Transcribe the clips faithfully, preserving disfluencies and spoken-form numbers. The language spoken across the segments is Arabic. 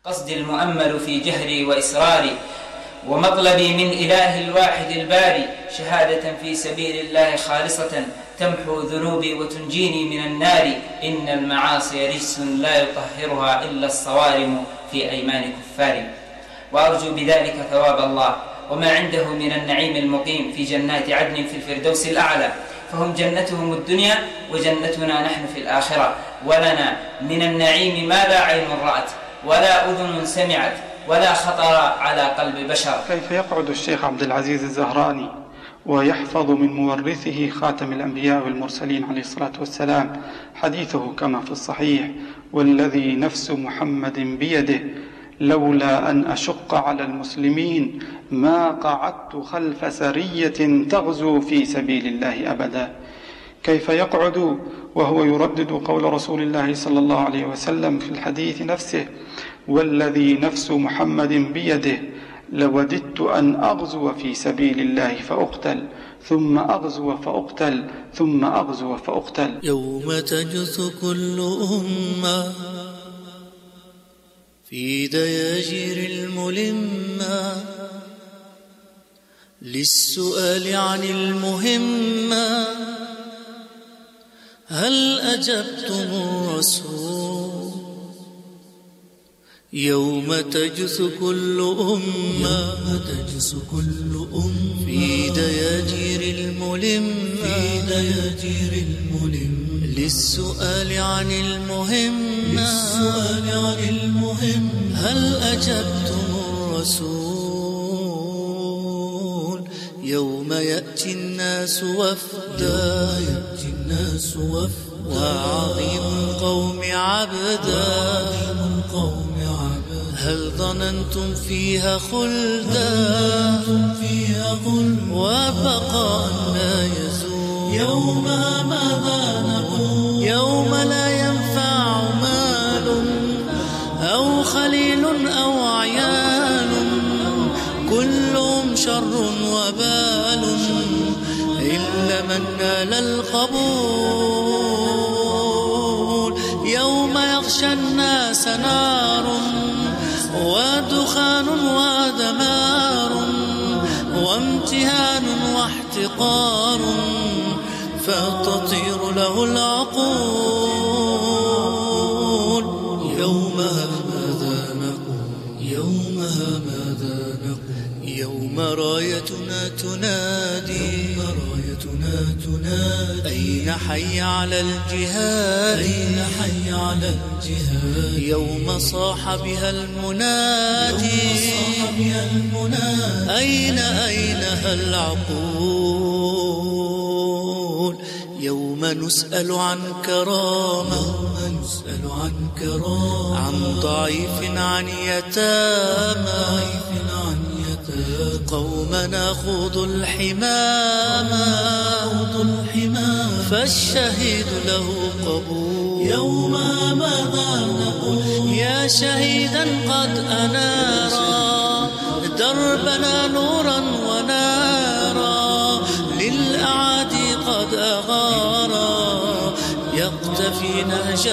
قصدي المؤمل في جهري وإسراري، ومطلبي من إله الواحد الباري شهادة في سبيل الله خالصة تمحو ذنوبي وتنجيني من النار. إن المعاصي رجس لا يطهرها إلا الصوارم في أيمان كفار. وأرجو بذلك ثواب الله وما عنده من النعيم المقيم في جنات عدن في الفردوس الأعلى، فهم جنتهم الدنيا وجنتنا نحن في الآخرة. ولنا من النعيم ما لا عين رأت ولا أذن سمعت ولا خطر على قلب بشر. كيف يقعد الشيخ عبد العزيز الزهراني ويحفظ من مورثه خاتم الأنبياء والمرسلين عليه الصلاة والسلام حديثه كما في الصحيح: والذي نفس محمد بيده لولا أن أشق على المسلمين ما قعدت خلف سرية تغزو في سبيل الله أبدا. كيف يقعد وهو يردد قول رسول الله صلى الله عليه وسلم في الحديث نفسه: والذي نفس محمد بيده لوددت أن أغزو في سبيل الله فأقتل ثم أغزو فأقتل ثم أغزو فأقتل. يوم تجث كل أمة في دياجير الملمة للسؤال عن المهمة، هل أجبتم الرسول؟ يوم تجث كل أمة تجث كل أمة في دياجير الملمة في دياجير الملمة للسؤال عن المهمة للسؤال عن المهمة هل أجبتم الرسول؟ يوم يأتي الناس وفدا يأتي الناس وفدا وعظيم القوم عبدا هل ظننتم فيها خلدا وبقاء لا يزول؟ يوم ماذا نقول؟ يوم لا ينفع مال أو خليل أو عيال، كلهم شر وبال إلا من نال القبول. يوم يغشى الناس نار ودخان ودمار وامتهان واحتقار فتطير له العقول. يومها ماذا نقول؟ يومها ماذا نقول؟ يوم رايتنا تنادي رايتنا تنادي أين حي على الجهاد؟ أين حي على الجهاد؟ يوم صاح بها المنادي صاح بها المنادي أين أين العقول؟ يوم نسأل عن كرامة نسأل عن كرامة عن ضعيف عن يتامى قوم ناخذ الحمامة فالشهيد له قبول. يوم ماذا نقول؟ يا شهيدا قد أنارا دربنا نورا ونارا للأعادي قد أغارا يقتفي نهج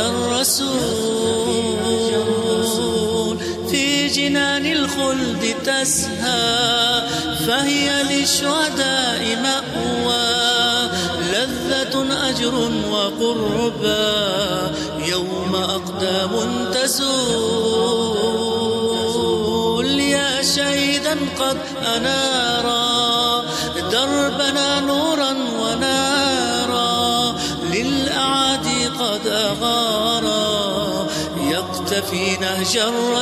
الرسول في جنان الخلد تسهى فهي للشهداء مأوى لذة أجر وقربى يوم أقدام تزول. يا شهيدا قد أنارا دربنا نورا ونارا للأعادي قد أغارا يقتفي نهج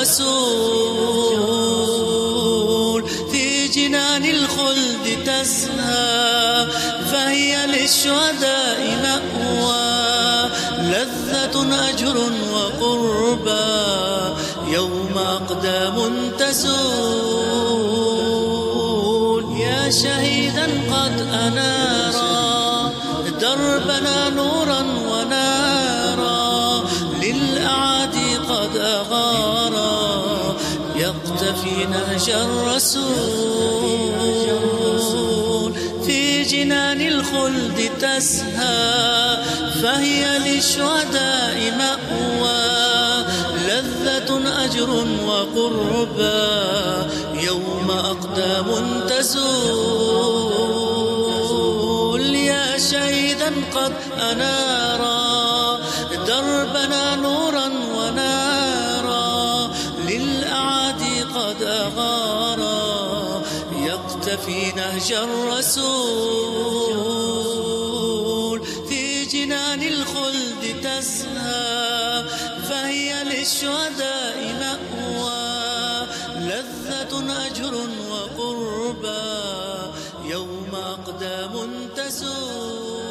الرسول في جنان الخلد تسهى فهي للشهداء مأوى لذة أجر وقربى يوم أقدام تزول. يا شهيدا قد أنارا دربنا نورا ونارا للأعادي قد أغارا يقتفي نهج الرسول في جنان الخلد تسهى فهي للشهداء مأوى لذة لذة أجر وقربى يوم أقدام تزول. يا شهيدا قد أنارا دربنا نورا ونارا للأعادي قد أغارا يقتفي نهج الرسول. في جنان الخلد تزهى فهي للشهداء مأوى لذة أجر وقربى يوم أقدام تزول.